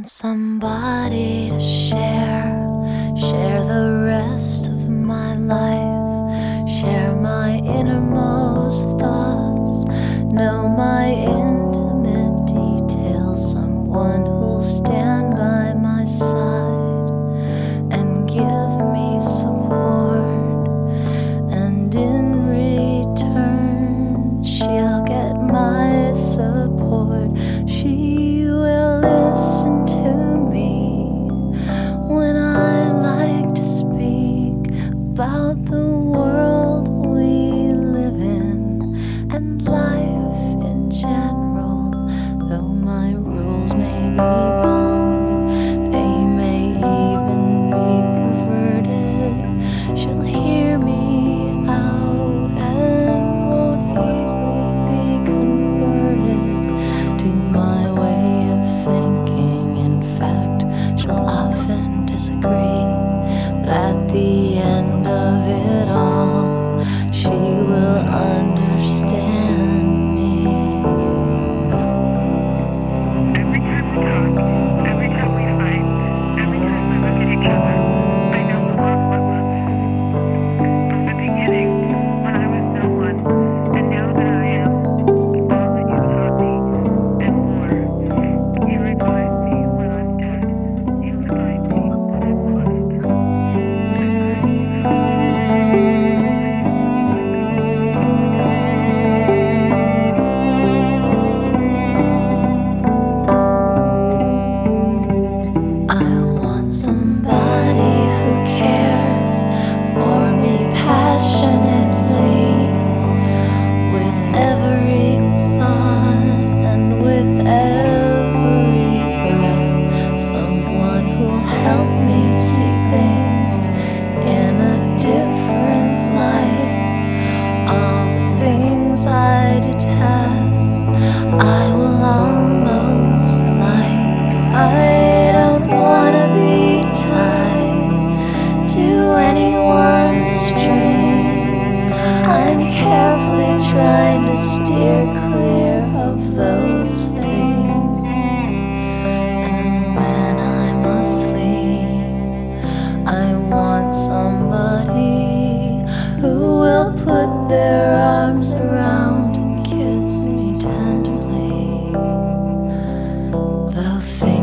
somebody to share the rest of my life, share my innermost thoughts, know my intimate details, someone who'll stand by my side and give me support, and in return she'll get my support. She will listen to me when I like to speak about the world we live in and life in general. Though my rules may be wrong, they may even be perverted, she'll hear me out and won't easily be converted to my way of thinking. In fact, she'll often disagree, but at the end of it all, she will understand me. Every time we talk, every time we fight, every time we look at each other, I know the love what love is. From the beginning, when I was no one, and now that I am all that you taught me, and more. You remind me when I'm dead. You remind me when I'm I want somebody who cares for me passionately, with every thought and with every breath. Someone who'll help me see things in a different light. All the things I detest, I will almost like. I don't wanna be tied to anyone's strings. I'm carefully trying to steer clear of those things. And when I'm asleep, I want somebody who will put their arms around and kiss me tenderly. Though